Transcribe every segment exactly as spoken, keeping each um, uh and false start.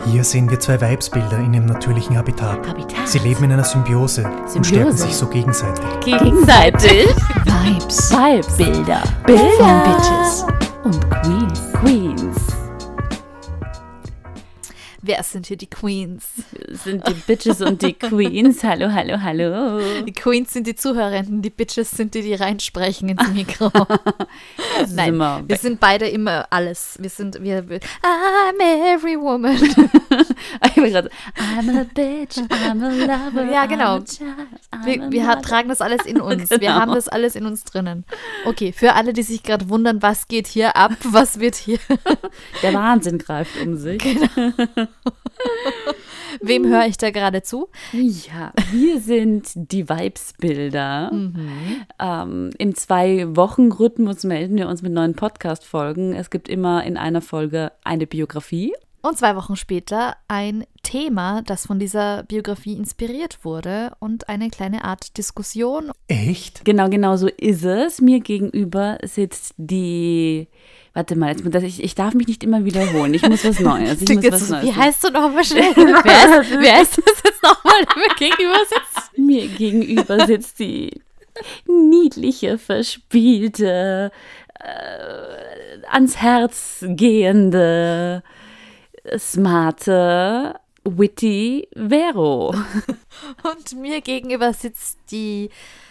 Hier sehen wir zwei Weibsbilder in ihrem natürlichen Habitat. Habitat. Sie leben in einer Symbiose, Symbiose. und stärken sich so gegenseitig. Gegenseitig. Vibes. Vibes. Bilder. Bilder. Von Bitches. Und Queens. Queens. Wer sind hier die Queens? Wir sind die Bitches und die Queens. Hallo, hallo, hallo. Die Queens sind die Zuhörenden, die Bitches sind die, die reinsprechen ins Mikro. Nein, Immer wir sind beide immer alles. Wir sind, wir, wir I'm every woman. Ich war grad, I'm a bitch, I'm a lover, Ja, genau. I'm a child, I'm Wir, a wir ha- mother. tragen das alles in uns. Wir Genau. haben das alles in uns drinnen. Okay, für alle, die sich gerade wundern, was geht hier ab, was wird hier, Der Wahnsinn greift um sich. wem höre ich da gerade zu? Ja, wir sind die Vibes-Bilder. Ähm, Im Zwei-Wochen-Rhythmus melden wir uns mit neuen Podcast-Folgen. Es gibt immer in einer Folge eine Biografie. Und zwei Wochen später ein Thema, das von dieser Biografie inspiriert wurde und eine kleine Art Diskussion. Echt? Genau, genau so ist es. Mir gegenüber sitzt die, warte mal, jetzt, das, ich, ich darf mich nicht immer wiederholen. Ich muss was Neues. Ich muss was Neues. Wie heißt du nochmal schnell? wer, ist, wer ist das jetzt nochmal, der mir gegenüber sitzt? Mir gegenüber sitzt die niedliche, verspielte, äh, ans Herz gehende, smarte, witty Vero. Und mir gegenüber sitzt die.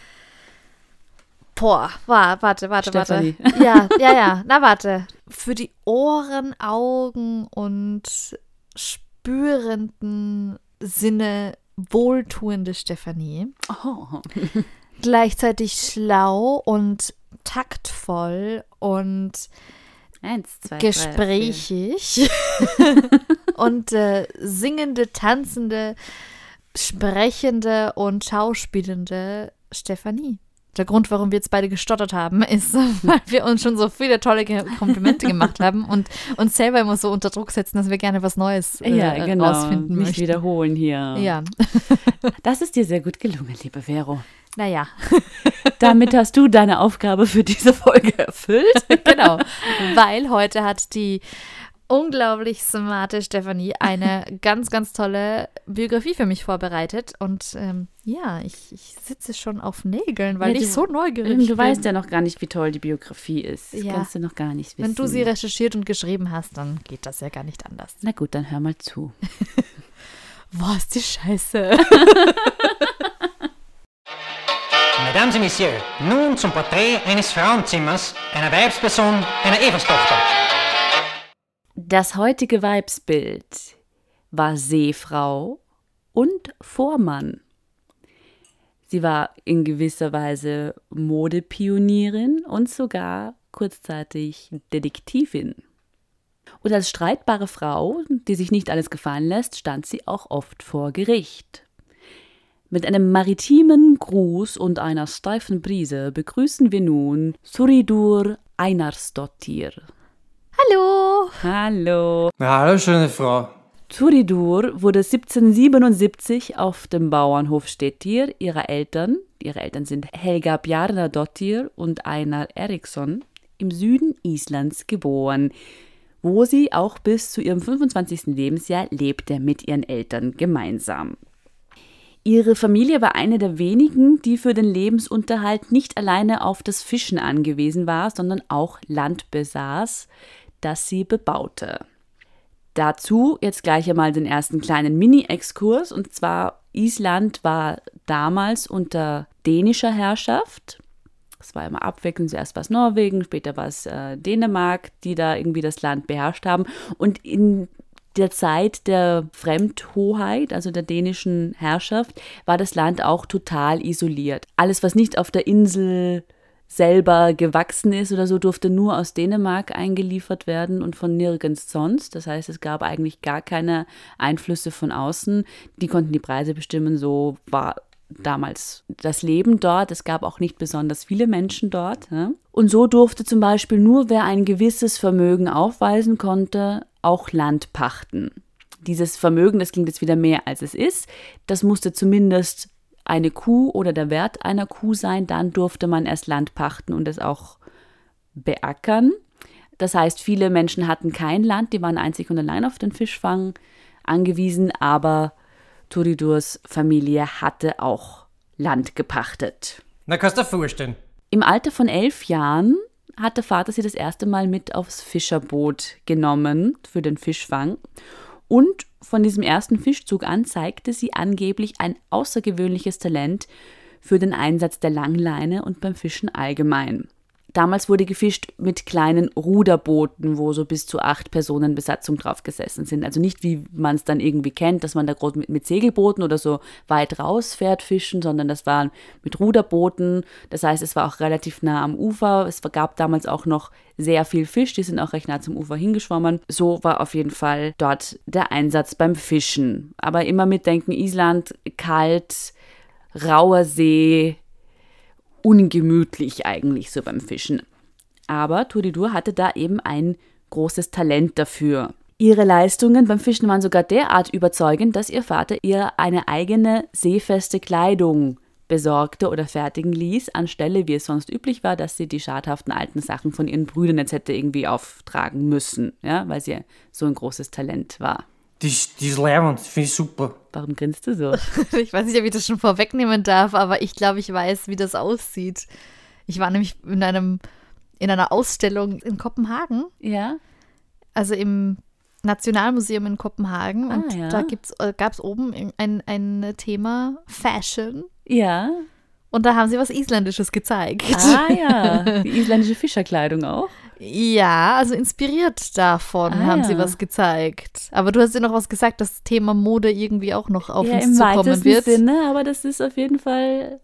Boah, wa- warte, warte, Stefanie. warte. Ja, ja, ja. Na, warte. Für die Ohren, Augen und spürenden Sinne wohltuende Stefanie. Oh. Gleichzeitig schlau und taktvoll und Eins, zwei, drei, gesprächig und äh, singende, tanzende, sprechende und schauspielende Stefanie. Der Grund, warum wir jetzt beide gestottert haben, ist, weil wir uns schon so viele tolle Ge- Komplimente gemacht haben und uns selber immer so unter Druck setzen, dass wir gerne was Neues äh, Ja, genau. rausfinden Nicht möchten. wiederholen hier. Ja, Das ist dir sehr gut gelungen, liebe Vero. naja, Damit hast du deine Aufgabe für diese Folge erfüllt. genau. Weil heute hat die unglaublich smarte Stefanie eine ganz, ganz tolle Biografie für mich vorbereitet. Und ähm, ja, ich, ich sitze schon auf Nägeln, weil Ja, ich du- so neugierig Du bin. weißt ja noch gar nicht, wie toll die Biografie ist. Das Ja. kannst du noch gar nicht wissen. Wenn du sie recherchiert und geschrieben hast, dann geht das ja gar nicht anders. Na gut, dann hör mal zu. Boah, ist die Scheiße. Mesdames et Messieurs, nun zum Porträt eines Frauenzimmers, einer Weibsperson, einer Everstochter. Das heutige Weibsbild war Seefrau und Vormann. Sie war in gewisser Weise Modepionierin und sogar kurzzeitig Detektivin. Und als streitbare Frau, die sich nicht alles gefallen lässt, stand sie auch oft vor Gericht. Mit einem maritimen Gruß und einer steifen Brise begrüßen wir nun Þuríður Einarsdóttir. Hallo. Hallo. Na, hallo, schöne Frau. Þuríður wurde siebzehnhundertsiebenundsiebzig auf dem Bauernhof Stettir ihrer Eltern, ihre Eltern sind Helga Bjarnadóttir und Einar Eriksson, im Süden Islands geboren, wo sie auch bis zu ihrem fünfundzwanzigsten Lebensjahr lebte mit ihren Eltern gemeinsam. Ihre Familie war eine der wenigen, die für den Lebensunterhalt nicht alleine auf das Fischen angewiesen war, sondern auch Land besaß, das sie bebaute. Dazu jetzt gleich einmal den ersten kleinen Mini-Exkurs, und zwar Island war damals unter dänischer Herrschaft. Es war immer abwechselnd, zuerst war es Norwegen, später war es äh, Dänemark, die da irgendwie das Land beherrscht haben. Und in der Zeit der Fremdhoheit, also der dänischen Herrschaft, war das Land auch total isoliert. Alles, was nicht auf der Insel selber gewachsen ist oder so, durfte nur aus Dänemark eingeliefert werden und von nirgends sonst. Das heißt, es gab eigentlich gar keine Einflüsse von außen. Die konnten die Preise bestimmen, so war damals das Leben dort. Es gab auch nicht besonders viele Menschen dort. Ja? Und so durfte zum Beispiel nur, wer ein gewisses Vermögen aufweisen konnte, auch Land pachten. Dieses Vermögen, das klingt jetzt wieder mehr als es ist, das musste zumindest eine Kuh oder der Wert einer Kuh sein, dann durfte man erst Land pachten und es auch beackern. Das heißt, viele Menschen hatten kein Land, die waren einzig und allein auf den Fischfang angewiesen, aber Turidurs Familie hatte auch Land gepachtet. Na, kannst du dir vorstellen. Im Alter von elf Jahren hat der Vater sie das erste Mal mit aufs Fischerboot genommen für den Fischfang. Und von diesem ersten Fischzug an zeigte sie angeblich ein außergewöhnliches Talent für den Einsatz der Langleine und beim Fischen allgemein. Damals wurde gefischt mit kleinen Ruderbooten, wo so bis zu acht Personen Besatzung drauf gesessen sind. Also nicht, wie man es dann irgendwie kennt, dass man da groß mit, mit Segelbooten oder so weit rausfährt fischen, sondern das waren mit Ruderbooten. Das heißt, es war auch relativ nah am Ufer. Es gab damals auch noch sehr viel Fisch, die sind auch recht nah zum Ufer hingeschwommen. So war auf jeden Fall dort der Einsatz beim Fischen. Aber immer mitdenken, Island, kalt, rauer See, ungemütlich eigentlich so beim Fischen. Aber Turidur hatte da eben ein großes Talent dafür. Ihre Leistungen beim Fischen waren sogar derart überzeugend, dass ihr Vater ihr eine eigene seefeste Kleidung besorgte oder fertigen ließ, anstelle, wie es sonst üblich war, dass sie die schadhaften alten Sachen von ihren Brüdern jetzt hätte irgendwie auftragen müssen, ja, weil sie so ein großes Talent war. Die ist, die ist leibend, finde ich super. Warum grinst du so? Ich weiß nicht, ob ich das schon vorwegnehmen darf, aber ich glaube, ich weiß, wie das aussieht. Ich war nämlich in einem in einer Ausstellung in Kopenhagen, Ja. also im Nationalmuseum in Kopenhagen. Ah, und ja. da gab es oben ein, ein Thema Fashion. Ja. Und da haben sie was Isländisches gezeigt. Ah ja, die isländische Fischerkleidung auch. Ja, also inspiriert davon Ah, haben ja. sie was gezeigt. Aber du hast ja noch was gesagt, dass das Thema Mode irgendwie auch noch auf Ja, uns im zukommen weitesten wird. Sinne, aber das ist auf jeden Fall,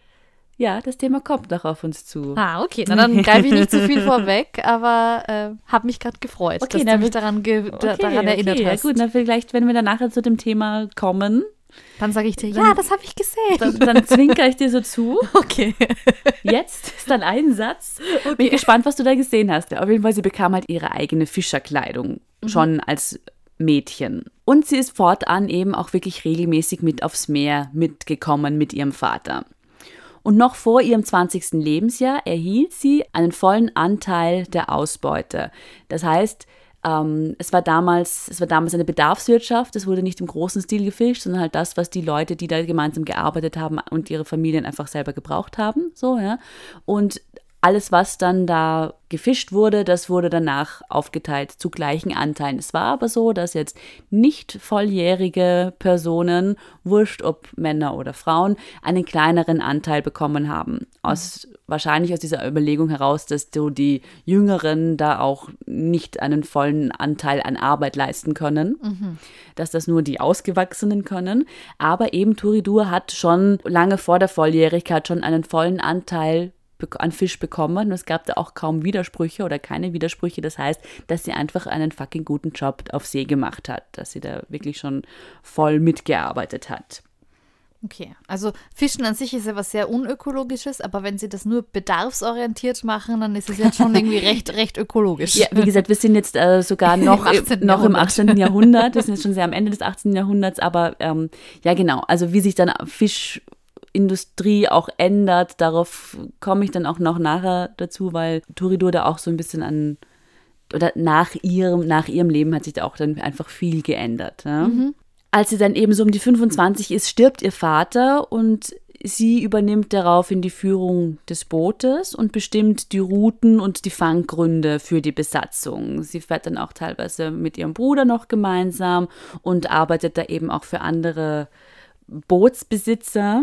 ja, das Thema kommt noch auf uns zu. Ah, okay. Na, dann greife ich nicht zu viel vorweg, aber äh, habe mich gerade gefreut, Okay, dass dann du mich wird- daran, ge da, Okay, daran erinnert okay, hast. Ja gut, na vielleicht, wenn wir dann nachher zu dem Thema kommen, Dann sage ich dir, ja, das habe ich gesehen. dann, dann zwinker ich dir so zu. Okay. Jetzt ist dann ein Satz. Bin gespannt, was du da gesehen hast. Auf jeden Fall, sie bekam halt ihre eigene Fischerkleidung, schon als Mädchen. Und sie ist fortan eben auch wirklich regelmäßig mit aufs Meer mitgekommen mit ihrem Vater. Und noch vor ihrem zwanzigsten Lebensjahr erhielt sie einen vollen Anteil der Ausbeute. Das heißt, ähm, es war damals, es war damals eine Bedarfswirtschaft, es wurde nicht im großen Stil gefischt, sondern halt das, was die Leute, die da gemeinsam gearbeitet haben und ihre Familien einfach selber gebraucht haben. So, ja. Und alles, was dann da gefischt wurde, das wurde danach aufgeteilt zu gleichen Anteilen. Es war aber so, dass jetzt nicht volljährige Personen, wurscht ob Männer oder Frauen, einen kleineren Anteil bekommen haben. Aus, wahrscheinlich aus dieser Überlegung heraus, dass so die Jüngeren da auch nicht einen vollen Anteil an Arbeit leisten können, mhm. dass das nur die Ausgewachsenen können. Aber eben Turidur hat schon lange vor der Volljährigkeit schon einen vollen Anteil an Fisch bekommen und es gab da auch kaum Widersprüche oder keine Widersprüche. Das heißt, dass sie einfach einen fucking guten Job auf See gemacht hat, dass sie da wirklich schon voll mitgearbeitet hat. Okay, also Fischen an sich ist ja was sehr Unökologisches, aber wenn sie das nur bedarfsorientiert machen, dann ist es jetzt schon irgendwie recht, recht ökologisch. Ja, wie gesagt, wir sind jetzt äh, sogar noch, Im achtzehnten noch im Jahrhundert. achtzehnten Jahrhundert, wir sind jetzt schon sehr am Ende des achtzehnten Jahrhunderts, aber ähm, ja genau, also wie sich dann Fisch Industrie auch ändert, darauf komme ich dann auch noch nachher dazu, weil Turidur da auch so ein bisschen an, oder nach ihrem, nach ihrem Leben hat sich da auch dann einfach viel geändert. Ja? Mhm. Als sie dann eben so um die fünfundzwanzig ist, stirbt ihr Vater und sie übernimmt daraufhin die Führung des Bootes und bestimmt die Routen und die Fanggründe für die Besatzung. Sie fährt dann auch teilweise mit ihrem Bruder noch gemeinsam und arbeitet da eben auch für andere Bootsbesitzer.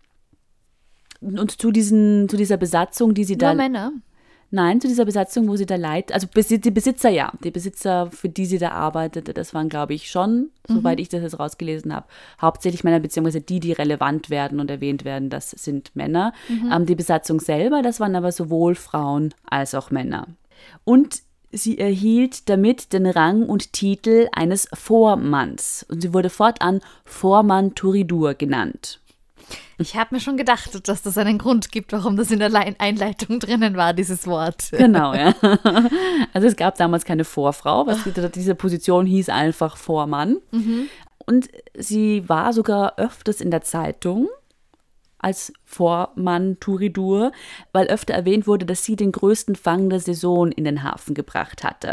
Und zu, diesen, zu dieser Besatzung, die sie Nur da... Männer? Nein, zu dieser Besatzung, wo sie da leitet, also die Besitzer, ja, die Besitzer, für die sie da arbeitete, das waren, glaube ich, schon, mhm. soweit ich das jetzt rausgelesen habe, hauptsächlich Männer, beziehungsweise die, die relevant werden und erwähnt werden, das sind Männer. Mhm. Ähm, die Besatzung selber, das waren aber sowohl Frauen als auch Männer. Und sie erhielt damit den Rang und Titel eines Vormanns und sie wurde fortan Vormann Turidur genannt. Ich habe mir schon gedacht, dass das einen Grund gibt, warum das in der Einleitung drinnen war, dieses Wort. Genau, ja. Also es gab damals keine Vorfrau, was diese Position hieß einfach Vormann. Mhm. Und sie war sogar öfters in der Zeitung als Vormann Turidur, weil öfter erwähnt wurde, dass sie den größten Fang der Saison in den Hafen gebracht hatte.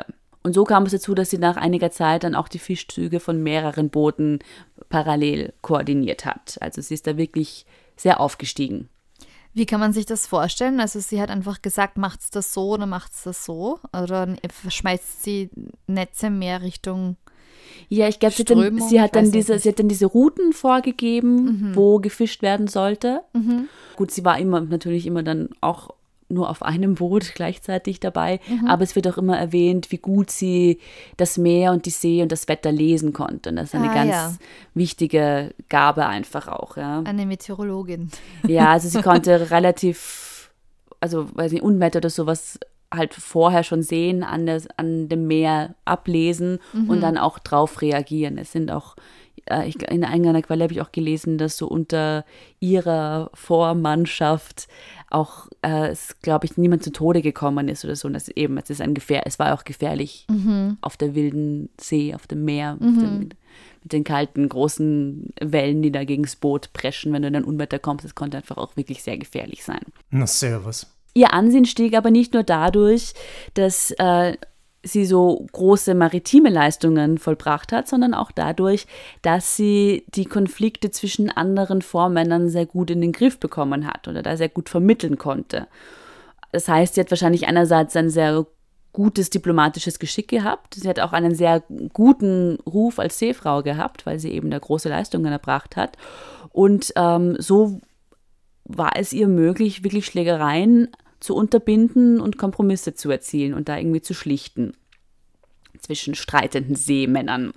Und so kam es dazu, dass sie nach einiger Zeit dann auch die Fischzüge von mehreren Booten parallel koordiniert hat. Also sie ist da wirklich sehr aufgestiegen. Wie kann man sich das vorstellen? Also sie hat einfach gesagt, macht's das so oder macht's das so? Oder schmeißt sie Netze mehr Richtung Ja, ich glaube, sie, Strömung? sie, hat Ich dann weiß diese, nicht. sie hat dann diese Routen vorgegeben, Mhm. wo gefischt werden sollte. Mhm. Gut, sie war immer natürlich immer dann auch nur auf einem Boot gleichzeitig dabei, Mhm. aber es wird auch immer erwähnt, wie gut sie das Meer und die See und das Wetter lesen konnte. Und das ist eine Ah, ganz ja. wichtige Gabe einfach auch, ja. Eine Meteorologin. Ja, also sie konnte relativ, also weiß nicht, Unwetter oder sowas halt vorher schon sehen, an, der, an dem Meer ablesen und dann auch drauf reagieren. Es sind auch, äh, ich, in einer Quelle habe ich auch gelesen, dass so unter ihrer Vormannschaft auch, äh, es glaube ich, niemand zu Tode gekommen ist oder so. Und das eben, es ist ein Gefähr, es war auch gefährlich auf der wilden See, auf dem Meer, auf dem, mit den kalten, großen Wellen, die da gegen das Boot preschen, wenn du in ein Unwetter kommst. Das konnte einfach auch wirklich sehr gefährlich sein. Na, servus. Ihr Ansehen stieg aber nicht nur dadurch, dass äh, sie so große maritime Leistungen vollbracht hat, sondern auch dadurch, dass sie die Konflikte zwischen anderen Vormännern sehr gut in den Griff bekommen hat oder da sehr gut vermitteln konnte. Das heißt, sie hat wahrscheinlich einerseits ein sehr gutes diplomatisches Geschick gehabt. Sie hat auch einen sehr guten Ruf als Seefrau gehabt, weil sie eben da große Leistungen erbracht hat. Und ähm, so war es ihr möglich, wirklich Schlägereien zu unterbinden und Kompromisse zu erzielen und da irgendwie zu schlichten zwischen streitenden Seemännern.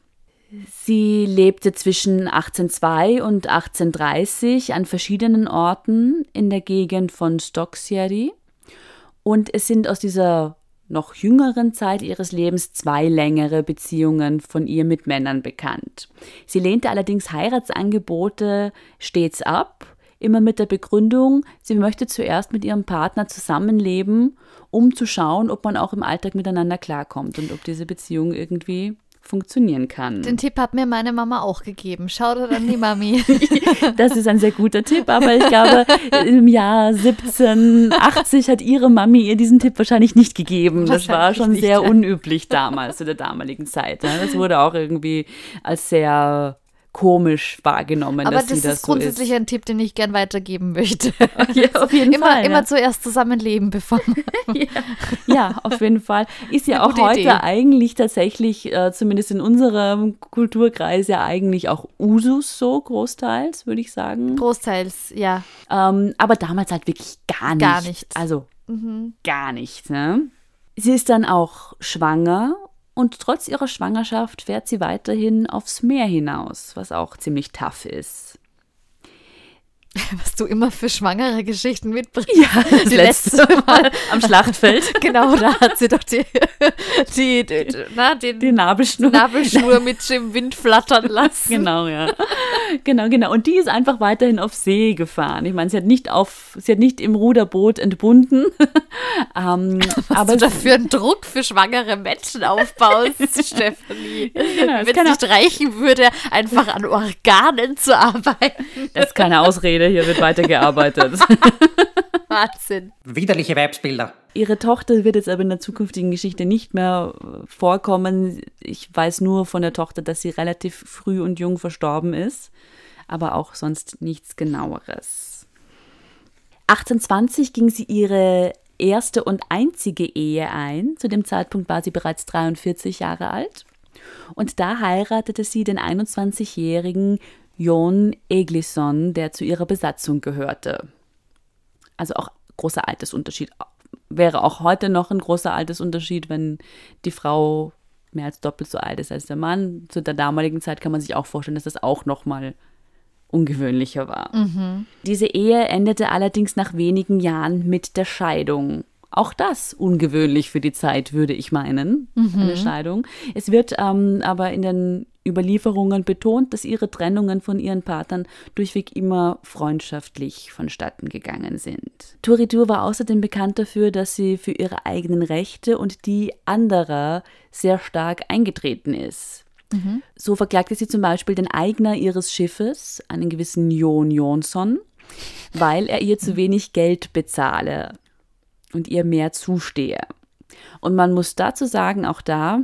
Sie lebte zwischen achtzehnhundertzwei und achtzehnhundertdreißig an verschiedenen Orten in der Gegend von Stokesjärvi und es sind aus dieser noch jüngeren Zeit ihres Lebens zwei längere Beziehungen von ihr mit Männern bekannt. Sie lehnte allerdings Heiratsangebote stets ab, immer mit der Begründung, sie möchte zuerst mit ihrem Partner zusammenleben, um zu schauen, ob man auch im Alltag miteinander klarkommt und ob diese Beziehung irgendwie funktionieren kann. Den Tipp hat mir meine Mama auch gegeben. Schau dir an die Mami. Das ist ein sehr guter Tipp, aber ich glaube, im Jahr siebzehnhundertachtzig hat ihre Mami ihr diesen Tipp wahrscheinlich nicht gegeben. Das war Wahrscheinlich schon nicht, sehr ja. unüblich damals, zu der damaligen Zeit. ja. Das wurde auch irgendwie als sehr komisch wahrgenommen, Aber dass das sie das ist grundsätzlich so ist. ein Tipp, den ich gern weitergeben möchte. Ja, auf jeden immer, Fall. Immer ja. zuerst zusammenleben, bevor man Ja, ja, auf jeden Fall. Ist ja Eine auch gute heute Idee. eigentlich tatsächlich, äh, zumindest in unserem Kulturkreis, ja eigentlich auch Usus so, großteils, würde ich sagen. großteils, ja. Ähm, aber damals halt wirklich gar nicht. Gar nicht. Also gar nicht. Ne? Sie ist dann auch schwanger und trotz ihrer Schwangerschaft fährt sie weiterhin aufs Meer hinaus, was auch ziemlich tough ist. Was du immer für schwangere Geschichten mitbringst. Ja, das Die letzte letzte Mal am Schlachtfeld. Genau, da hat sie doch die, die, die, na, den Die Nabelschnur. Nabelschnur mit im Wind flattern lassen. Genau, ja. Genau, genau. Und die ist einfach weiterhin auf See gefahren. Ich meine, sie hat nicht auf, sie hat nicht im Ruderboot entbunden. ähm, Was aber du dafür einen Druck für schwangere Menschen aufbaust, Stefanie. genau, das Wenn kann es nicht reichen würde, einfach an Organen zu arbeiten. das ist keine Ausrede, hier wird weitergearbeitet. Wahnsinn. Widerliche Weibsbilder. Ihre Tochter wird jetzt aber in der zukünftigen Geschichte nicht mehr äh, vorkommen. Ich weiß nur von der Tochter, dass sie relativ früh und jung verstorben ist, aber auch sonst nichts Genaueres. achtzehnhundertzwanzig ging sie ihre erste und einzige Ehe ein. Zu dem Zeitpunkt war sie bereits dreiundvierzig Jahre alt. Und da heiratete sie den einundzwanzigjährigen Jon Eglisson, der zu ihrer Besatzung gehörte. Also auch großer Altersunterschied. Wäre auch heute noch ein großer Altersunterschied, wenn die Frau mehr als doppelt so alt ist als der Mann. Zu der damaligen Zeit kann man sich auch vorstellen, dass das auch nochmal ungewöhnlicher war. Diese Ehe endete allerdings nach wenigen Jahren mit der Scheidung. Auch das ungewöhnlich für die Zeit, würde ich meinen, eine Scheidung. Es wird ähm, aber in den Überlieferungen betont, dass ihre Trennungen von ihren Partnern durchweg immer freundschaftlich vonstatten gegangen sind. Thuridur war außerdem bekannt dafür, dass sie für ihre eigenen Rechte und die anderer sehr stark eingetreten ist. Mhm. So verklagte sie zum Beispiel den Eigner ihres Schiffes, einen gewissen Jon Jonsson, weil er ihr zu wenig Geld bezahle und ihr mehr zustehe. Und man muss dazu sagen, auch da,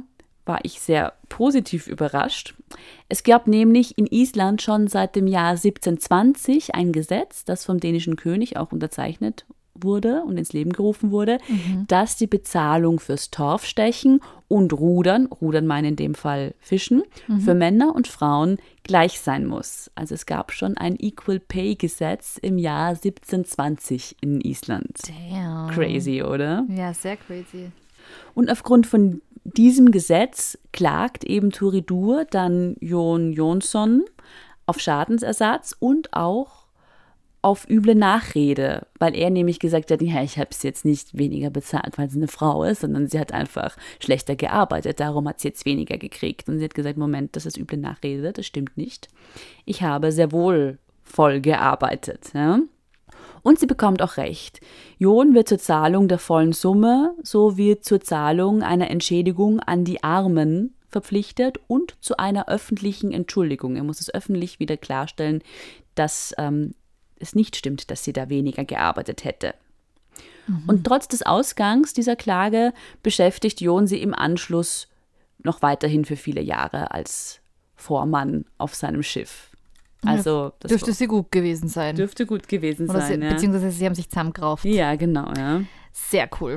war ich sehr positiv überrascht. Es gab nämlich in Island schon seit dem Jahr siebzehnhundertzwanzig ein Gesetz, das vom dänischen König auch unterzeichnet wurde und ins Leben gerufen wurde, mhm. dass die Bezahlung fürs Torfstechen und Rudern, Rudern meinen in dem Fall Fischen, mhm. für Männer und Frauen gleich sein muss. Also es gab schon ein Equal Pay Gesetz im Jahr siebzehnhundertzwanzig in Island. Damn. Crazy, oder? Ja, sehr crazy. Und aufgrund von diesem Gesetz klagt eben Thuridur dann Jon Jonsson auf Schadensersatz und auch auf üble Nachrede, weil er nämlich gesagt hat, ja, ich habe es jetzt nicht weniger bezahlt, weil sie eine Frau ist, sondern sie hat einfach schlechter gearbeitet, darum hat sie jetzt weniger gekriegt. Und sie hat gesagt, Moment, das ist üble Nachrede, das stimmt nicht. Ich habe sehr wohl voll gearbeitet. Ja? Und sie bekommt auch recht. Jon wird zur Zahlung der vollen Summe sowie zur Zahlung einer Entschädigung an die Armen verpflichtet und zu einer öffentlichen Entschuldigung. Er muss es öffentlich wieder klarstellen, dass ähm, es nicht stimmt, dass sie da weniger gearbeitet hätte. Mhm. Und trotz des Ausgangs dieser Klage beschäftigt Jon sie im Anschluss noch weiterhin für viele Jahre als Vormann auf seinem Schiff. Also das dürfte sie gut gewesen sein. Dürfte gut gewesen Oder sein, sie, ja. Beziehungsweise sie haben sich zusammengerauft. Ja, genau, ja. Sehr cool.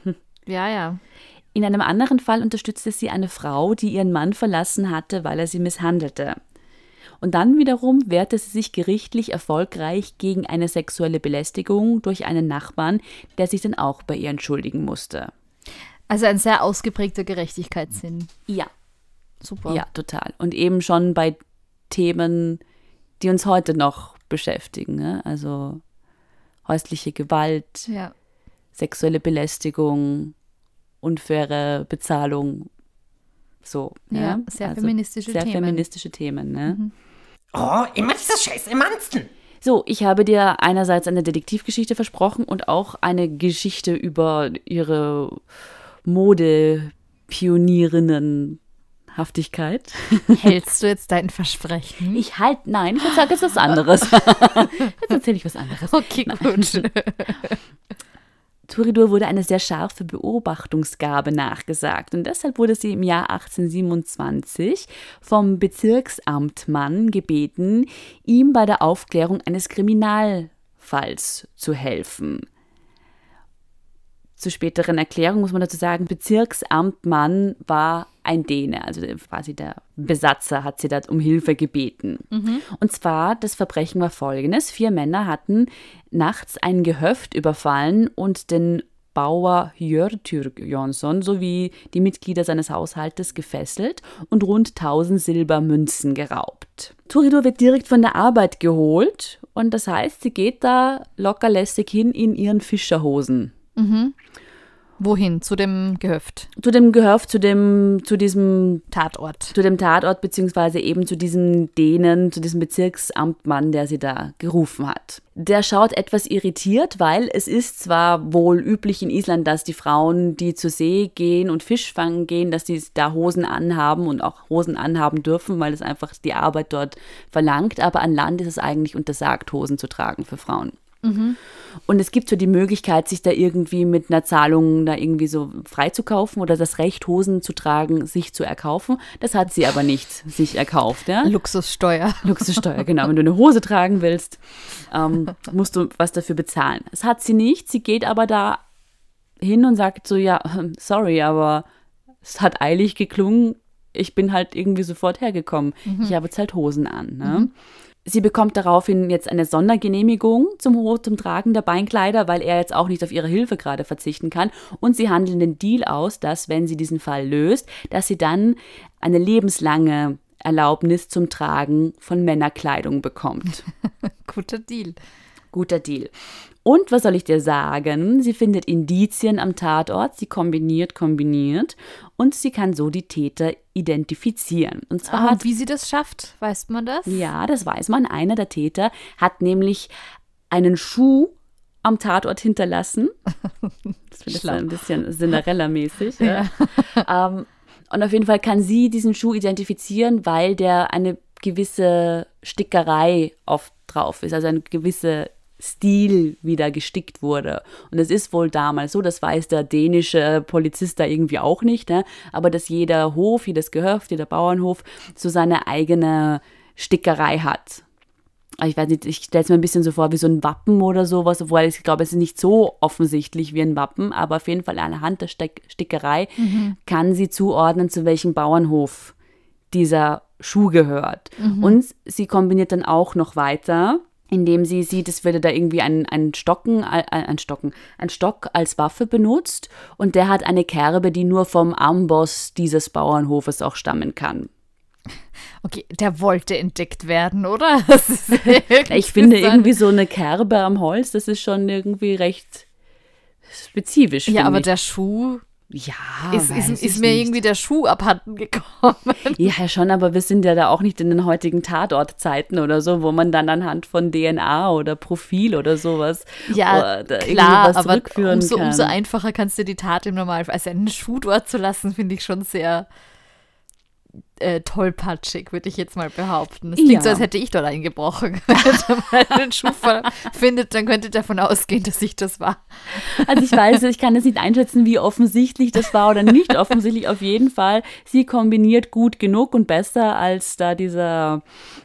Ja, ja. In einem anderen Fall unterstützte sie eine Frau, die ihren Mann verlassen hatte, weil er sie misshandelte. Und dann wiederum wehrte sie sich gerichtlich erfolgreich gegen eine sexuelle Belästigung durch einen Nachbarn, der sich dann auch bei ihr entschuldigen musste. Also ein sehr ausgeprägter Gerechtigkeitssinn. Ja. Super. Ja, total. Und eben schon bei Themen, die uns heute noch beschäftigen. Ne? Also häusliche Gewalt, ja. sexuelle Belästigung, unfaire Bezahlung. So. Ja, ja? sehr also feministische sehr Themen. Sehr feministische Themen, ne? Mhm. Oh, immer diese scheiß Emanzen. So, ich habe dir einerseits eine Detektivgeschichte versprochen und auch eine Geschichte über ihre Modepionierinnenhaftigkeit. Hältst du jetzt dein Versprechen? Ich halt, nein, ich sage jetzt was anderes. Jetzt erzähle ich was anderes. Okay, gut. Thuridur wurde eine sehr scharfe Beobachtungsgabe nachgesagt und deshalb wurde sie im Jahr achtzehnhundertsiebenundzwanzig vom Bezirksamtmann gebeten, ihm bei der Aufklärung eines Kriminalfalls zu helfen. Zur späteren Erklärung muss man dazu sagen, Bezirksamtmann war ein Däne, also quasi der Besatzer hat sie da um Hilfe gebeten. Mhm. Und zwar, das Verbrechen war folgendes: Vier Männer hatten nachts ein Gehöft überfallen und den Bauer Hjörtur Jonsson sowie die Mitglieder seines Haushaltes gefesselt und rund tausend Silbermünzen geraubt. Thuridur wird direkt von der Arbeit geholt und das heißt, sie geht da lockerlässig hin in ihren Fischerhosen. Mhm. Wohin? Zu dem Gehöft? Zu dem Gehöft, zu dem, zu diesem Tatort. Zu dem Tatort, beziehungsweise eben zu diesem Dänen, zu diesem Bezirksamtmann, der sie da gerufen hat. Der schaut etwas irritiert, weil es ist zwar wohl üblich in Island, dass die Frauen, die zur See gehen und Fisch fangen gehen, dass die da Hosen anhaben und auch Hosen anhaben dürfen, weil es einfach die Arbeit dort verlangt, aber an Land ist es eigentlich untersagt, Hosen zu tragen für Frauen. Mhm. Und es gibt so die Möglichkeit, sich da irgendwie mit einer Zahlung da irgendwie so freizukaufen oder das Recht, Hosen zu tragen, sich zu erkaufen. Das hat sie aber nicht sich erkauft. Ja? Luxussteuer. Luxussteuer, genau. Wenn du eine Hose tragen willst, ähm, musst du was dafür bezahlen. Das hat sie nicht. Sie geht aber da hin und sagt so, ja, sorry, aber es hat eilig geklungen. Ich bin halt irgendwie sofort hergekommen. Mhm. Ich habe jetzt halt Hosen an. Ne? Mhm. Sie bekommt daraufhin jetzt eine Sondergenehmigung zum, zum Tragen der Beinkleider, weil er jetzt auch nicht auf ihre Hilfe gerade verzichten kann. Und sie handeln den Deal aus, dass, wenn sie diesen Fall löst, dass sie dann eine lebenslange Erlaubnis zum Tragen von Männerkleidung bekommt. Guter Deal. Guter Deal. Und was soll ich dir sagen? Sie findet Indizien am Tatort, sie kombiniert, kombiniert und sie kann so die Täter identifizieren. Und zwar ah, hat, wie sie das schafft, weiß man das? Ja, das weiß man. Einer der Täter hat nämlich einen Schuh am Tatort hinterlassen. Das finde ich so ein bisschen Cinderella-mäßig. Ja. ähm, und auf jeden Fall kann sie diesen Schuh identifizieren, weil der eine gewisse Stickerei auf drauf ist, also eine gewisse Stil wieder gestickt wurde. Und es ist wohl damals so, das weiß der dänische Polizist da irgendwie auch nicht, ne? Aber dass jeder Hof, jedes Gehöft, jeder Bauernhof so seine eigene Stickerei hat. Ich weiß nicht, ich stelle es mir ein bisschen so vor wie so ein Wappen oder sowas, obwohl ich glaube, es ist nicht so offensichtlich wie ein Wappen, aber auf jeden Fall anhand der Steck- Stickerei mhm. kann sie zuordnen, zu welchem Bauernhof dieser Schuh gehört. Mhm. Und sie kombiniert dann auch noch weiter, indem sie sieht, es würde da irgendwie ein, ein Stocken, ein, ein Stocken, ein Stock als Waffe benutzt und der hat eine Kerbe, die nur vom Amboss dieses Bauernhofes auch stammen kann. Okay, der wollte entdeckt werden, oder? Das ist ich finde irgendwie so eine Kerbe am Holz, das ist schon irgendwie recht spezifisch. Ja, aber ich. der Schuh ja, ist, ist, ist mir nicht. irgendwie der Schuh abhanden gekommen. Ja, schon, aber wir sind ja da auch nicht in den heutigen Tatortzeiten oder so, wo man dann anhand von D N A oder Profil oder sowas ja, oder klar, was aber zurückführen umso, kann. umso einfacher kannst du die Tat im Normalfall, also einen Schuh dort zu lassen, finde ich schon sehr Äh, tollpatschig, würde ich jetzt mal behaupten. Es klingt ja. so, als hätte ich dort eingebrochen. Wenn man einen Schuh findet, dann könnte davon ausgehen, dass ich das war. Also ich weiß, ich kann jetzt nicht einschätzen, wie offensichtlich das war oder nicht offensichtlich. Auf jeden Fall, sie kombiniert gut genug und besser als da dieser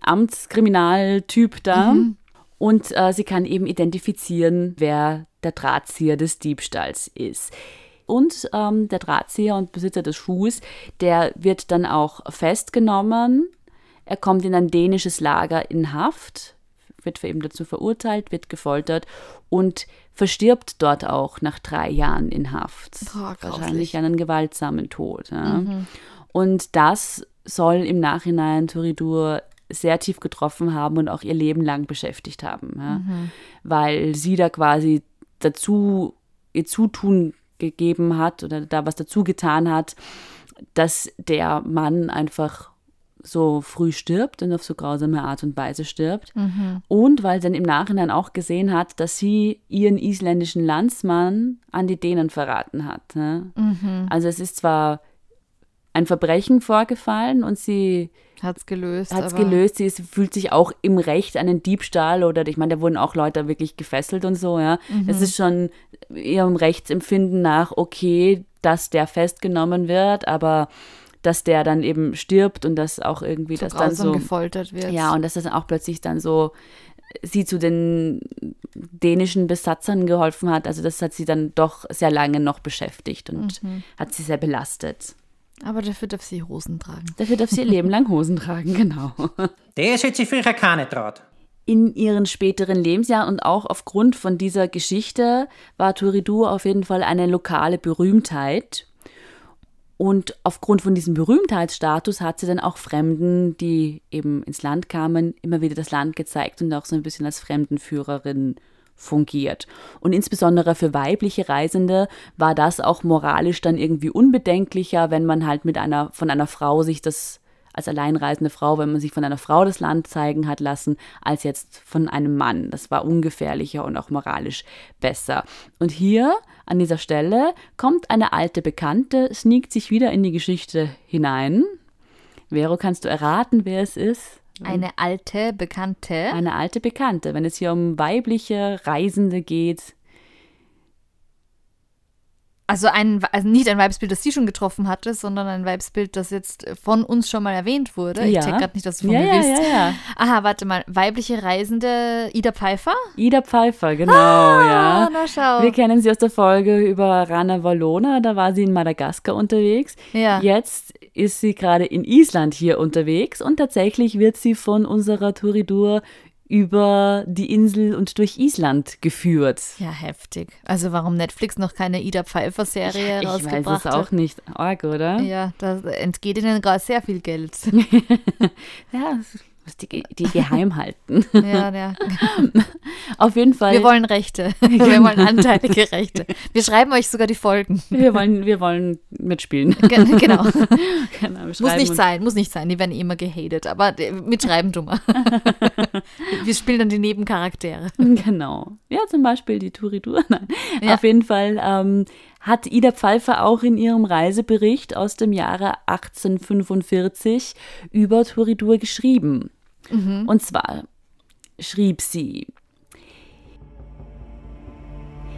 Amtskriminaltyp da. Mhm. Und äh, sie kann eben identifizieren, wer der Drahtzieher des Diebstahls ist. Und ähm, der Drahtzieher und Besitzer des Schuhs, der wird dann auch festgenommen. Er kommt in ein dänisches Lager in Haft, wird für eben dazu verurteilt, wird gefoltert und verstirbt dort auch nach drei Jahren in Haft. Oh, wahrscheinlich einen gewaltsamen Tod. Ja. Mhm. Und das soll im Nachhinein Turiddu sehr tief getroffen haben und auch ihr Leben lang beschäftigt haben. Ja. Mhm. Weil sie da quasi dazu ihr Zutun gegeben hat oder da was dazu getan hat, dass der Mann einfach so früh stirbt und auf so grausame Art und Weise stirbt. Mhm. Und weil sie dann im Nachhinein auch gesehen hat, dass sie ihren isländischen Landsmann an die Dänen verraten hat. Ne? Mhm. Also es ist zwar ein Verbrechen vorgefallen und sie hat es gelöst. Hat es gelöst. Sie ist, fühlt sich auch im Recht, einen Diebstahl oder, ich meine, da wurden auch Leute wirklich gefesselt und so, ja. Mhm. Es ist schon ihrem Rechtsempfinden nach okay, dass der festgenommen wird, aber dass der dann eben stirbt und dass auch irgendwie so das dann so gefoltert wird. Ja, und dass das dann auch plötzlich dann so sie zu den dänischen Besatzern geholfen hat. Also das hat sie dann doch sehr lange noch beschäftigt und mhm. hat sie sehr belastet. Aber dafür darf sie Hosen tragen. Dafür darf sie ihr Leben lang Hosen tragen, genau. Das hätte sie früher keine traut. In ihren späteren Lebensjahren und auch aufgrund von dieser Geschichte war Turiddu auf jeden Fall eine lokale Berühmtheit. Und aufgrund von diesem Berühmtheitsstatus hat sie dann auch Fremden, die eben ins Land kamen, immer wieder das Land gezeigt und auch so ein bisschen als Fremdenführerin fungiert. Und insbesondere für weibliche Reisende war das auch moralisch dann irgendwie unbedenklicher, wenn man halt mit einer, von einer Frau sich das, als alleinreisende Frau, wenn man sich von einer Frau das Land zeigen hat lassen, als jetzt von einem Mann. Das war ungefährlicher und auch moralisch besser. Und hier, an dieser Stelle, kommt eine alte Bekannte, sneakt sich wieder in die Geschichte hinein. Vero, kannst du erraten, wer es ist? Eine alte Bekannte. Eine alte Bekannte, wenn es hier um weibliche Reisende geht. Also, ein, also nicht ein Weibsbild, das sie schon getroffen hatte, sondern ein Weibsbild, das jetzt von uns schon mal erwähnt wurde. Ja. Ich check gerade nicht, dass du von ja, mir ja, willst. Ja, ja. Aha, warte mal. Weibliche Reisende Ida Pfeiffer? Ida Pfeiffer, genau, ah, ja. Na schau. Wir kennen sie aus der Folge über Rana Valona, da war sie in Madagaskar unterwegs. Ja. Jetzt ist sie gerade in Island hier unterwegs und tatsächlich wird sie von unserer Turiddu über die Insel und durch Island geführt. Ja, heftig. Also warum Netflix noch keine Ida Pfeiffer-Serie ich rausgebracht hat? Ich weiß es auch nicht. Arg, oder? Ja, da entgeht ihnen gerade sehr viel Geld. Ja, muss die, die geheim halten. Ja, ja. Auf jeden Fall. Wir wollen Rechte. Wir wollen anteilige Rechte. Wir schreiben euch sogar die Folgen. Wir wollen, wir wollen mitspielen. Ge- genau. genau muss nicht sein, muss nicht sein. Die werden immer gehatet. Aber mitschreiben dummer. Wir spielen dann die Nebencharaktere. Genau. Ja, zum Beispiel die Turiddu. Nein. Ja. Auf jeden Fall ähm, hat Ida Pfeiffer auch in ihrem Reisebericht aus dem Jahre achtzehnhundertfünfundvierzig über Turiddu geschrieben. Mhm. Und zwar schrieb sie: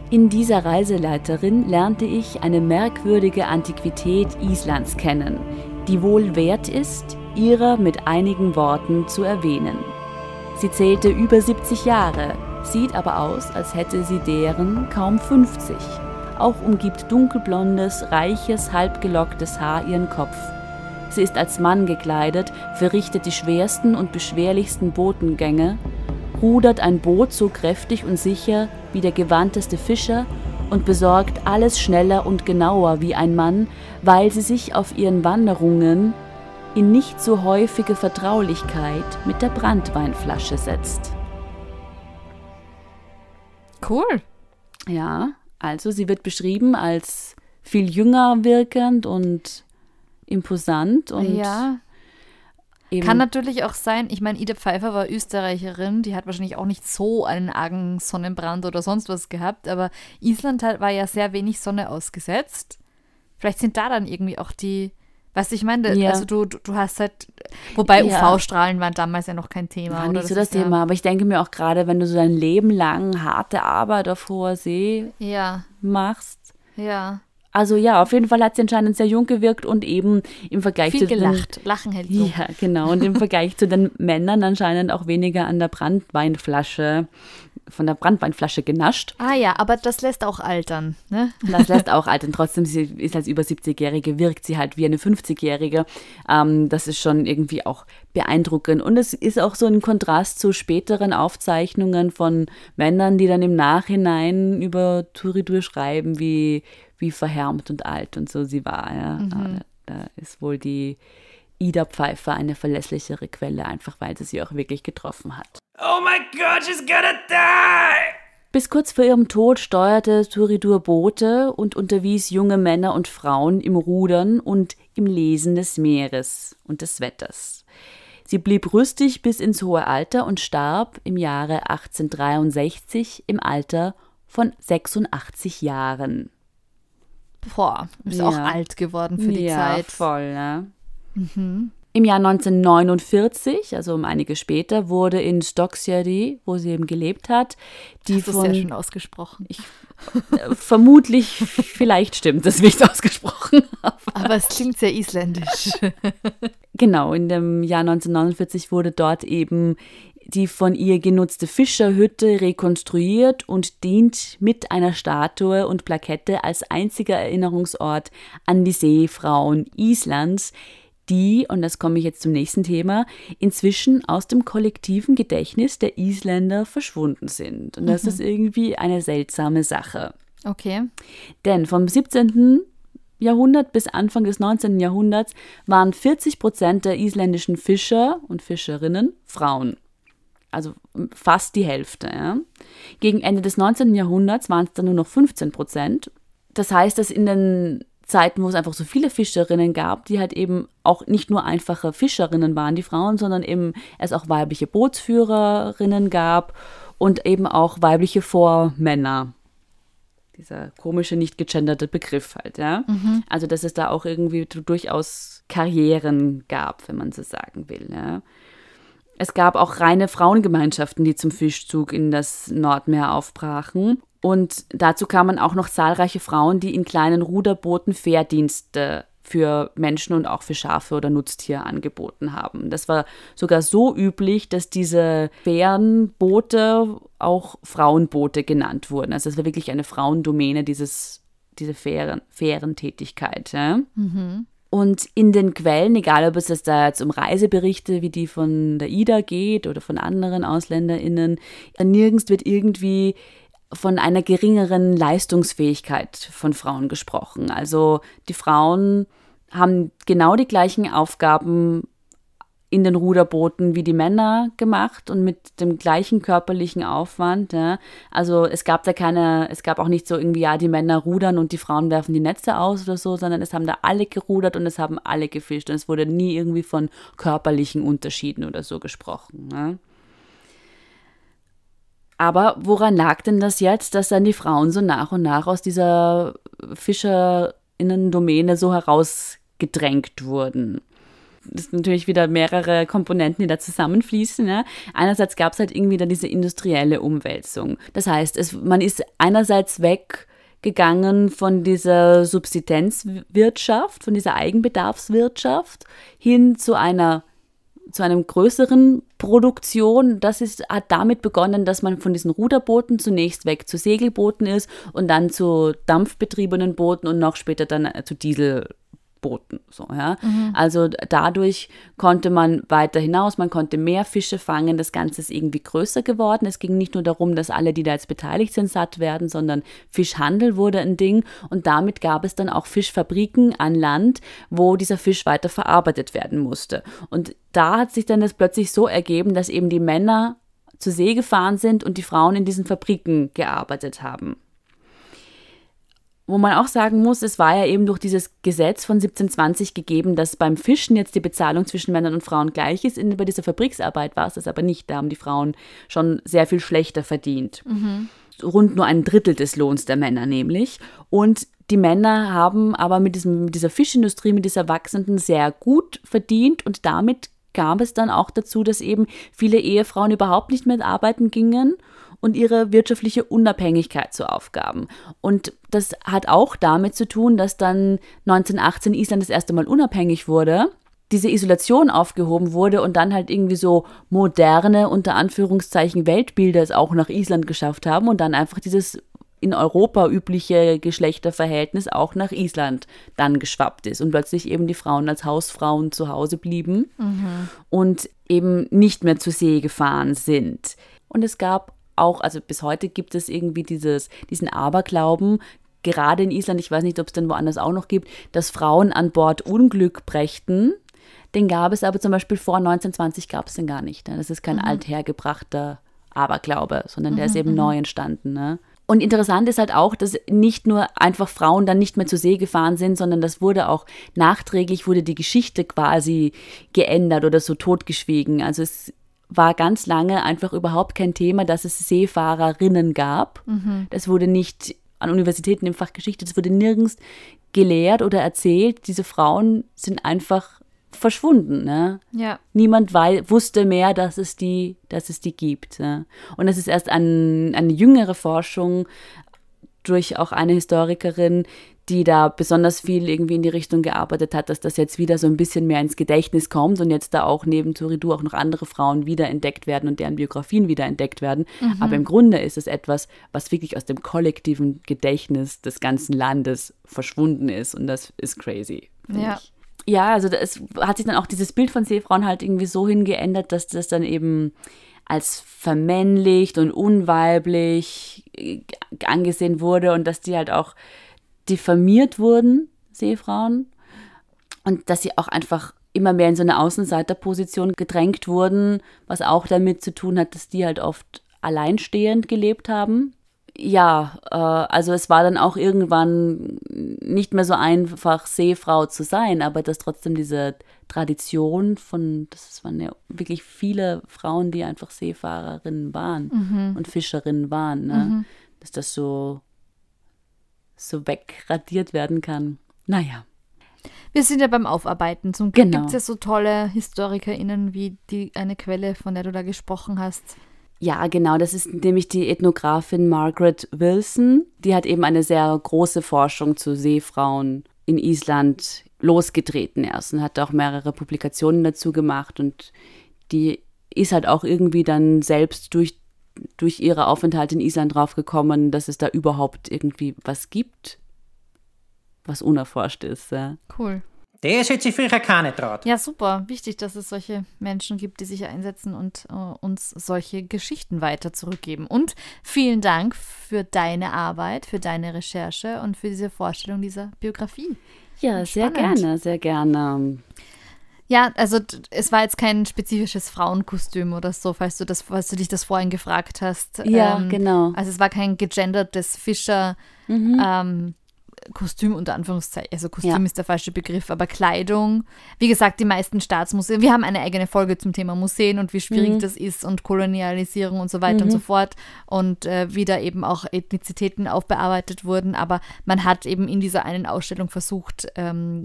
In dieser Reiseleiterin lernte ich eine merkwürdige Antiquität Islands kennen, die wohl wert ist, ihrer mit einigen Worten zu erwähnen. Sie zählte über siebzig Jahre, sieht aber aus, als hätte sie deren kaum fünfzig. Auch umgibt dunkelblondes, reiches, halbgelocktes Haar ihren Kopf. Sie ist als Mann gekleidet, verrichtet die schwersten und beschwerlichsten Botengänge, rudert ein Boot so kräftig und sicher wie der gewandteste Fischer und besorgt alles schneller und genauer wie ein Mann, weil sie sich auf ihren Wanderungen in nicht so häufige Vertraulichkeit mit der Branntweinflasche setzt. Cool. Ja, also sie wird beschrieben als viel jünger wirkend und imposant und Ja. eben Kann natürlich auch sein, ich meine, Ida Pfeiffer war Österreicherin, die hat wahrscheinlich auch nicht so einen argen Sonnenbrand oder sonst was gehabt, aber Island hat, war ja sehr wenig Sonne ausgesetzt. Vielleicht sind da dann irgendwie auch die, weißt du, ich meine, Ja. also du, du, du hast halt, wobei Ja. U V-Strahlen waren damals ja noch kein Thema. war oder? nicht so das ist ja- Thema, aber ich denke mir auch gerade, wenn du so dein Leben lang harte Arbeit auf hoher See Ja, machst. ja. Also ja, auf jeden Fall hat sie anscheinend sehr jung gewirkt und eben im Vergleich Viel zu den, gelacht. Lachen hält jung. ja, genau. Und im Vergleich zu den Männern anscheinend auch weniger an der Branntweinflasche, von der Branntweinflasche genascht. Ah ja, aber das lässt auch altern, ne? Das lässt auch altern. Trotzdem, sie ist als über siebzigjährige, wirkt sie halt wie eine fünfzigjährige. Ähm, das ist schon irgendwie auch beeindruckend. Und es ist auch so ein Kontrast zu späteren Aufzeichnungen von Männern, die dann im Nachhinein über Turiddu schreiben, wie, wie verhärmt und alt und so sie war. Ja. Mhm. Da ist wohl die Ida Pfeiffer eine verlässlichere Quelle, einfach weil sie sie auch wirklich getroffen hat. Oh my god, she's gonna die! Bis kurz vor ihrem Tod steuerte Turiddu Boote und unterwies junge Männer und Frauen im Rudern und im Lesen des Meeres und des Wetters. Sie blieb rüstig bis ins hohe Alter und starb im Jahre achtzehnhundertdreiundsechzig im Alter von sechsundachtzig Jahren. Boah, ist Ja. auch alt geworden für die ja, Zeit. voll, ne? Im Jahr neunzehnhundertneunundvierzig, also um einige später, wurde in Stocksjärvi, wo sie eben gelebt hat, die Hast du von sehr schön ausgesprochen. Äh, vermutlich, vielleicht stimmt das, wie ich es ausgesprochen habe. Aber es klingt sehr isländisch. Genau, in dem Jahr neunzehnhundertneunundvierzig wurde dort eben die von ihr genutzte Fischerhütte rekonstruiert und dient mit einer Statue und Plakette als einziger Erinnerungsort an die Seefrauen Islands, die, und das komme ich jetzt zum nächsten Thema, inzwischen aus dem kollektiven Gedächtnis der Isländer verschwunden sind. Und das Mhm. ist irgendwie eine seltsame Sache. Okay. Denn vom siebzehnten Jahrhundert bis Anfang des neunzehnten Jahrhunderts waren vierzig Prozent der isländischen Fischer und Fischerinnen Frauen. Also fast die Hälfte. Ja. Gegen Ende des neunzehnten Jahrhunderts waren es dann nur noch fünfzehn Prozent. Das heißt, dass in den Zeiten, wo es einfach so viele Fischerinnen gab, die halt eben auch nicht nur einfache Fischerinnen waren, die Frauen, sondern eben es auch weibliche Bootsführerinnen gab und eben auch weibliche Vormänner. Dieser komische, nicht gegenderte Begriff halt, ja. Also, dass es da auch irgendwie durchaus Karrieren gab, wenn man so sagen will, ja. Es gab auch reine Frauengemeinschaften, die zum Fischzug in das Nordmeer aufbrachen. Und dazu kamen auch noch zahlreiche Frauen, die in kleinen Ruderbooten Fährdienste für Menschen und auch für Schafe oder Nutztiere angeboten haben. Das war sogar so üblich, dass diese Fährenboote auch Frauenboote genannt wurden. Also es war wirklich eine Frauendomäne, dieses, diese Fähren, Fährentätigkeit. Ja? Mhm. Und in den Quellen, egal ob es jetzt da jetzt um Reiseberichte wie die von der Ida geht oder von anderen AusländerInnen, nirgends wird irgendwie von einer geringeren Leistungsfähigkeit von Frauen gesprochen. Also die Frauen haben genau die gleichen Aufgaben in den Ruderbooten wie die Männer gemacht und mit dem gleichen körperlichen Aufwand. Ja. Also es gab da keine, es gab auch nicht so irgendwie, ja, die Männer rudern und die Frauen werfen die Netze aus oder so, sondern es haben da alle gerudert und es haben alle gefischt und es wurde nie irgendwie von körperlichen Unterschieden oder so gesprochen. Ja. Aber woran lag denn das jetzt, dass dann die Frauen so nach und nach aus dieser FischerInnen-Domäne so herausgedrängt wurden? das sind natürlich wieder mehrere Komponenten, die da zusammenfließen. Ja. Einerseits gab es halt irgendwie dann diese industrielle Umwälzung. Das heißt, es, man ist einerseits weggegangen von dieser Subsistenzwirtschaft, von dieser Eigenbedarfswirtschaft hin zu einer zu einem größeren Produktion. Das ist, hat damit begonnen, dass man von diesen Ruderbooten zunächst weg zu Segelbooten ist und dann zu dampfbetriebenen Booten und noch später dann zu Dieselbooten. So, ja. Mhm. Also dadurch konnte man weiter hinaus, man konnte mehr Fische fangen, das Ganze ist irgendwie größer geworden. Es ging nicht nur darum, dass alle, die da jetzt beteiligt sind, satt werden, sondern Fischhandel wurde ein Ding und damit gab es dann auch Fischfabriken an Land, wo dieser Fisch weiter verarbeitet werden musste. Und da hat sich dann das plötzlich so ergeben, dass eben die Männer zur See gefahren sind und die Frauen in diesen Fabriken gearbeitet haben. Wo man auch sagen muss, es war ja eben durch dieses Gesetz von siebzehnhundertzwanzig gegeben, dass beim Fischen jetzt die Bezahlung zwischen Männern und Frauen gleich ist. In, bei dieser Fabriksarbeit war es das aber nicht. Da haben die Frauen schon sehr viel schlechter verdient. Mhm. Rund nur ein Drittel des Lohns der Männer nämlich. Und die Männer haben aber mit, diesem, mit dieser Fischindustrie, mit dieser wachsenden sehr gut verdient und damit gab es dann auch dazu, dass eben viele Ehefrauen überhaupt nicht mehr arbeiten gingen und ihre wirtschaftliche Unabhängigkeit so aufgaben. Und das hat auch damit zu tun, dass dann neunzehnhundertachtzehn Island das erste Mal unabhängig wurde, diese Isolation aufgehoben wurde und dann halt irgendwie so moderne, unter Anführungszeichen, Weltbilder es auch nach Island geschafft haben und dann einfach dieses in Europa übliche Geschlechterverhältnis auch nach Island dann geschwappt ist und plötzlich eben die Frauen als Hausfrauen zu Hause blieben mhm. und eben nicht mehr zur See gefahren sind. Und es gab auch, also bis heute gibt es irgendwie dieses, diesen Aberglauben, gerade in Island, ich weiß nicht, ob es denn woanders auch noch gibt, dass Frauen an Bord Unglück brächten. Den gab es aber zum Beispiel vor neunzehnhundertzwanzig gab es den gar nicht. Ne? Das ist kein mhm. althergebrachter Aberglaube, sondern mhm, der ist eben mhm. neu entstanden. Ne? Und interessant ist halt auch, dass nicht nur einfach Frauen dann nicht mehr zur See gefahren sind, sondern das wurde auch nachträglich, wurde die Geschichte quasi geändert oder so totgeschwiegen. Also es war ganz lange einfach überhaupt kein Thema, dass es Seefahrerinnen gab. Mhm. Das wurde nicht an Universitäten im Fach Geschichte, das wurde nirgends gelehrt oder erzählt. Diese Frauen sind einfach verschwunden. Ne? Ja. Niemand wei- wusste mehr, dass es die, dass es die gibt. Ne? Und es ist erst an, eine jüngere Forschung durch auch eine Historikerin, die da besonders viel irgendwie in die Richtung gearbeitet hat, dass das jetzt wieder so ein bisschen mehr ins Gedächtnis kommt und jetzt da auch neben Turiddu auch noch andere Frauen wiederentdeckt werden und deren Biografien wiederentdeckt werden. Mhm. Aber im Grunde ist es etwas, was wirklich aus dem kollektiven Gedächtnis des ganzen Landes verschwunden ist und das ist crazy. Ja. Ich. Ja, also es hat sich dann auch dieses Bild von Seefrauen halt irgendwie so hingeändert, dass das dann eben als vermännlicht und unweiblich angesehen wurde und dass die halt auch diffamiert wurden, Seefrauen, und dass sie auch einfach immer mehr in so eine Außenseiterposition gedrängt wurden, was auch damit zu tun hat, dass die halt oft alleinstehend gelebt haben. Ja, äh, also es war dann auch irgendwann nicht mehr so einfach, Seefrau zu sein, aber dass trotzdem diese Tradition von, das waren ja wirklich viele Frauen, die einfach Seefahrerinnen waren mhm. und Fischerinnen waren, ne? Mhm. Dass das so so wegradiert werden kann. Naja. Wir sind ja beim Aufarbeiten. Zum Glück genau. gibt es ja so tolle HistorikerInnen wie die eine Quelle, von der du da gesprochen hast. Ja, genau. Das ist nämlich die Ethnografin Margaret Wilson. Die hat eben eine sehr große Forschung zu Seefrauen in Island losgetreten erst und hat auch mehrere Publikationen dazu gemacht und die ist halt auch irgendwie dann selbst durch durch ihre Aufenthalte in Island draufgekommen, dass es da überhaupt irgendwie was gibt, was unerforscht ist. Ja. Cool. Das hätte sich früher keiner traut. Ja, super. Wichtig, dass es solche Menschen gibt, die sich einsetzen und uh, uns solche Geschichten weiter zurückgeben. Und vielen Dank für deine Arbeit, für deine Recherche und für diese Vorstellung dieser Biografie. Ja, sehr Spannend. gerne, sehr gerne. Ja, also es war jetzt kein spezifisches Frauenkostüm oder so, falls du das, falls du dich das vorhin gefragt hast. Ja, ähm, genau. Also es war kein gegendertes Fischer mhm. ähm, Kostüm unter Anführungszeichen. Also Kostüm ja. ist der falsche Begriff, aber Kleidung. Wie gesagt, die meisten Staatsmuseen, wir haben eine eigene Folge zum Thema Museen und wie schwierig mhm. das ist und Kolonialisierung und so weiter mhm. und so fort und äh, wie da eben auch Ethnizitäten aufbearbeitet wurden, aber man hat eben in dieser einen Ausstellung versucht, ähm,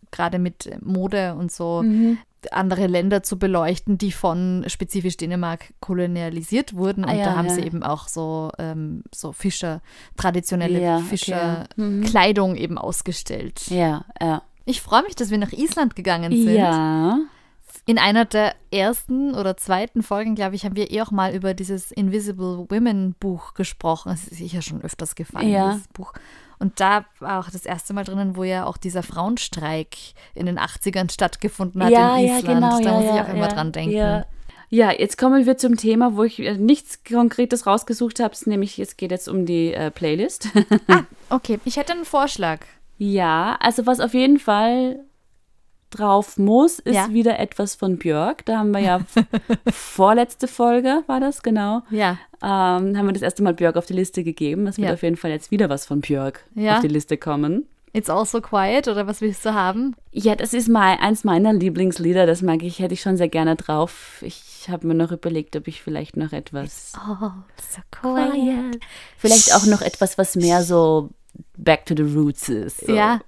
gerade mit Mode und so, Mhm. andere Länder zu beleuchten, die von spezifisch Dänemark kolonialisiert wurden. Ah, und ja, da haben ja. sie eben auch so, ähm, so Fischer, traditionelle Ja, okay. Fischerkleidung eben ausgestellt. Ja, ja. Ich freue mich, dass wir nach Island gegangen sind. Ja. In einer der ersten oder zweiten Folgen, glaube ich, haben wir eh auch mal über dieses Invisible Women Buch gesprochen. Es ist sicher schon öfters gefallen, Ja. dieses Buch. Und da war auch das erste Mal drinnen, wo ja auch dieser Frauenstreik in den achtzigern stattgefunden hat ja, in ja, Island. genau. da ja, muss ich ja, auch immer ja, dran denken. Ja. ja, jetzt kommen wir zum Thema, wo ich äh, nichts Konkretes rausgesucht habe, nämlich es geht jetzt um die äh, Playlist. Ah, okay, ich hätte einen Vorschlag. Ja, also was auf jeden Fall drauf muss, ist Ja. wieder etwas von Björk. Da haben wir ja vorletzte Folge, war das, genau, Ja, ähm, haben wir das erste Mal Björk auf die Liste gegeben. Es wird Ja. auf jeden Fall jetzt wieder was von Björk Ja. auf die Liste kommen. It's Also Quiet oder was willst du haben? Ja, das ist mal eins meiner Lieblingslieder, das mag ich, hätte ich schon sehr gerne drauf. Ich habe mir noch überlegt, ob ich vielleicht noch etwas, Oh, so quiet. vielleicht auch noch etwas, was mehr so back to the roots ist. So. Ja,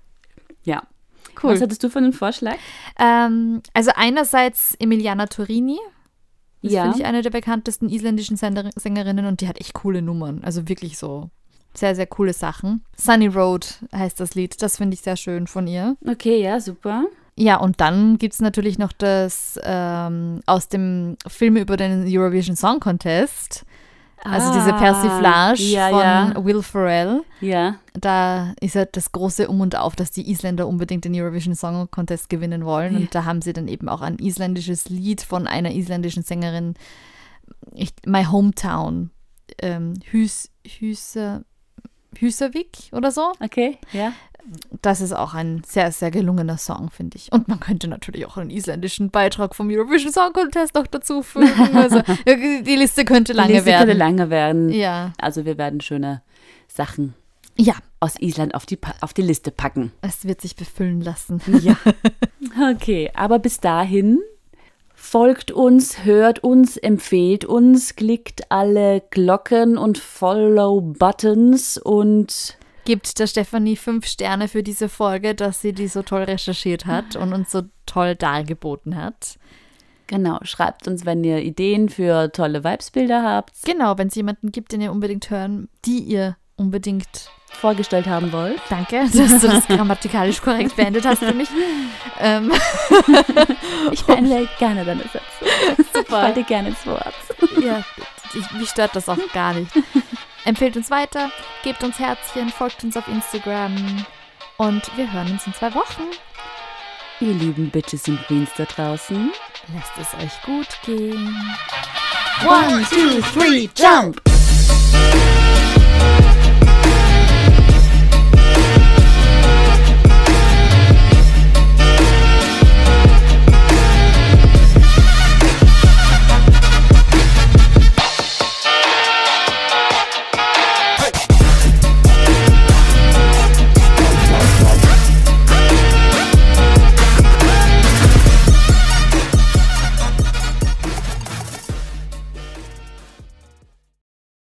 Ja. cool. Was hattest du für einen Vorschlag? Ähm, also einerseits Emiliana Torini. Das Ja. finde ich eine der bekanntesten isländischen Sänger- Sängerinnen und die hat echt coole Nummern. Also wirklich so sehr, sehr coole Sachen. Sunny Road heißt das Lied. Das finde ich sehr schön von ihr. Okay, ja, super. Ja, und dann gibt es natürlich noch das ähm, aus dem Film über den Eurovision Song Contest. Also diese Ah, Persiflage ja, von ja. Will Ferrell. Ja, Da ist ja das große Um und Auf, dass die Isländer unbedingt den Eurovision Song Contest gewinnen wollen. Und da haben sie dann eben auch ein isländisches Lied von einer isländischen Sängerin, ich, My Hometown, ähm, Hus, Hüse, Husavik oder so. okay, ja. Das ist auch ein sehr, sehr gelungener Song, finde ich. Und man könnte natürlich auch einen isländischen Beitrag vom Eurovision Song Contest noch dazu fügen. Also die Liste könnte lange Die Liste werden. könnte lange werden. Ja. Also wir werden schöne Sachen Ja, aus Island auf die, Pa- auf die Liste packen. es wird sich befüllen lassen. Ja. Okay, aber bis dahin folgt uns, hört uns, empfehlt uns, klickt alle Glocken und Follow-Buttons und Gibt der Stefanie fünf Sterne für diese Folge, dass sie die so toll recherchiert hat und uns so toll dargeboten hat. genau, schreibt uns, wenn ihr Ideen für tolle Vibesbilder habt, Genau, wenn es jemanden gibt, den ihr unbedingt hören, die ihr unbedingt. vorgestellt haben wollt. Danke, dass du das grammatikalisch korrekt beendet hast für mich. Ähm, Ich beende gerne deine Sätze. Ich falle gerne ins Wort. ja, ich, mich stört das auch gar nicht. Empfehlt uns weiter, gebt uns Herzchen, folgt uns auf Instagram und wir hören uns in zwei Wochen. Ihr lieben Bitches und Queens da draußen. Lasst es euch gut gehen. One, two, three, jump!